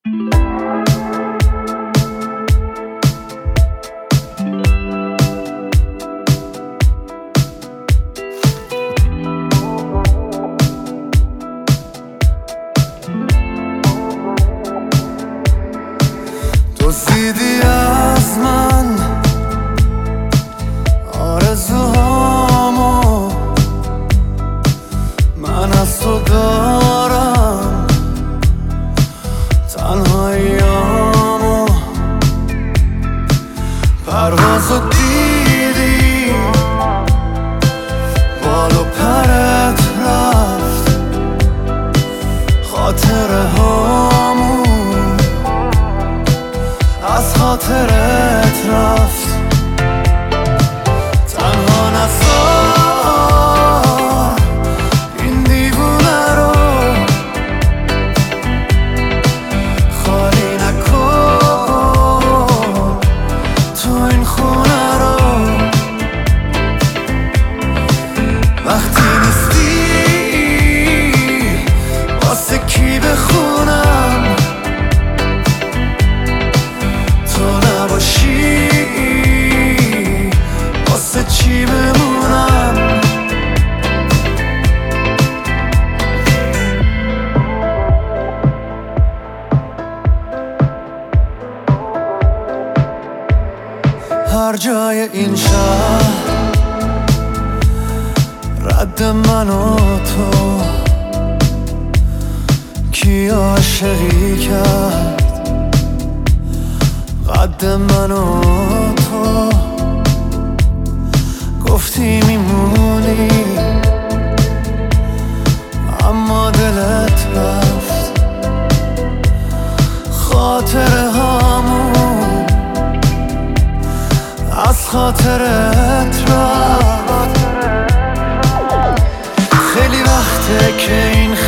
دزدیدی از من آرزوهامو، من از تو دارم تنهاییامو. پروازو دیدی بال و پرت رفت، خاطره هامون از خاطرت رفت. تنها نذار این دیوونه رو، خالی نکن تو این خونه رو. وقتی نیستی واسه کی بخونم، تو نباشی واسه چی بمونم. هر جای این شهر رد من و تو، کی عاشقی کرد قد من و تو. گفتی میمونی اما دلت رفت، خاطره هامون از خاطرت رفت. خیلی وقته که این